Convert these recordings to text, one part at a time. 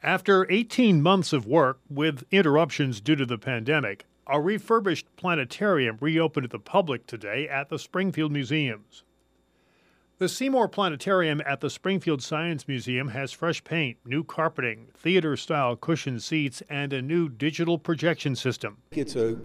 After 18 months of work, with interruptions due to the pandemic, a refurbished planetarium reopened to the public today at the Springfield Museums. The Seymour Planetarium at the Springfield Science Museum has fresh paint, new carpeting, theater-style cushioned seats, and a new digital projection system. It's a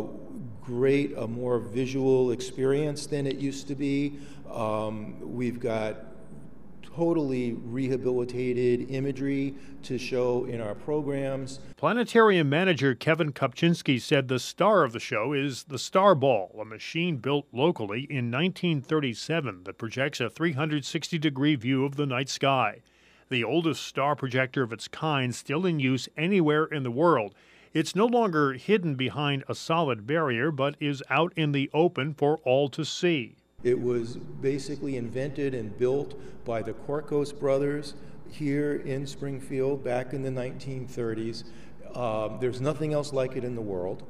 more visual experience than it used to be. We've got totally rehabilitated imagery to show in our programs. Planetarium manager Kevin Kopczynski said the star of the show is the Star Ball, a machine built locally in 1937 that projects a 360-degree view of the night sky. The oldest star projector of its kind still in use anywhere in the world. It's no longer hidden behind a solid barrier, but is out in the open for all to see. It was basically invented and built by the Korkos brothers here in Springfield back in the 1930s. There's nothing else like it in the world.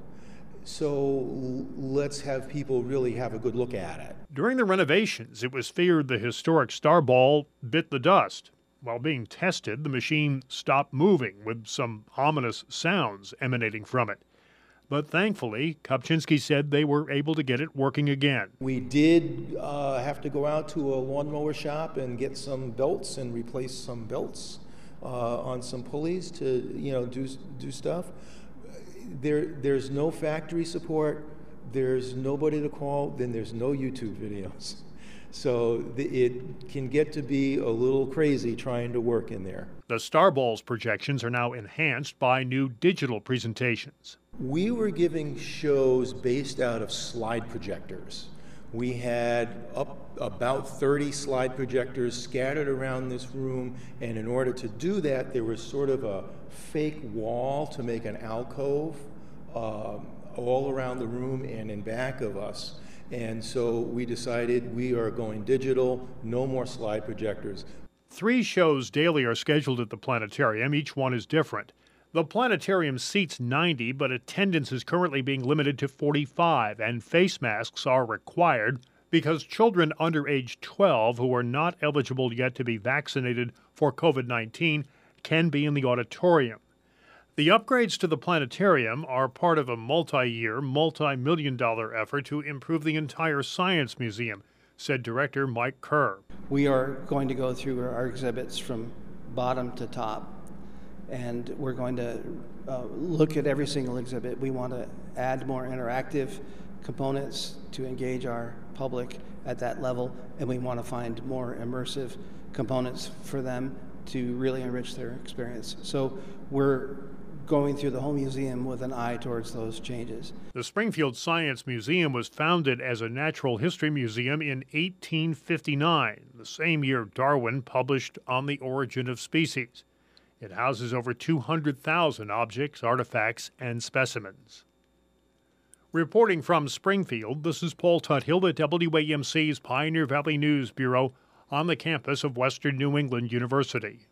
So let's have people really have a good look at it. During the renovations, it was feared the historic Star Ball bit the dust. While being tested, the machine stopped moving with some ominous sounds emanating from it. But thankfully, Kopczynski said they were able to get it working again. We did have to go out to a lawnmower shop and get some belts and replace some belts on some pulleys to do stuff. There's no factory support. There's nobody to call. Then there's no YouTube videos. So it can get to be a little crazy trying to work in there. The Star Ball's projections are now enhanced by new digital presentations. We were giving shows based out of slide projectors. We had about 30 slide projectors scattered around this room, and in order to do that, there was sort of a fake wall to make an alcove all around the room and in back of us. And so we decided we are going digital, no more slide projectors. 3 shows daily are scheduled at the planetarium. Each one is different. The planetarium seats 90, but attendance is currently being limited to 45, and face masks are required because children under age 12 who are not eligible yet to be vaccinated for COVID-19 can be in the auditorium. The upgrades to the planetarium are part of a multi-year, multi-million-dollar effort to improve the entire Science Museum, said Director Mike Kerr. We are going to go through our exhibits from bottom to top, and we're going to look at every single exhibit. We want to add more interactive components to engage our public at that level, and we want to find more immersive components for them to really enrich their experience. So we're going through the whole museum with an eye towards those changes. The Springfield Science Museum was founded as a natural history museum in 1859, the same year Darwin published On the Origin of Species. It houses over 200,000 objects, artifacts, and specimens. Reporting from Springfield, this is Paul Tuthill at WAMC's Pioneer Valley News Bureau on the campus of Western New England University.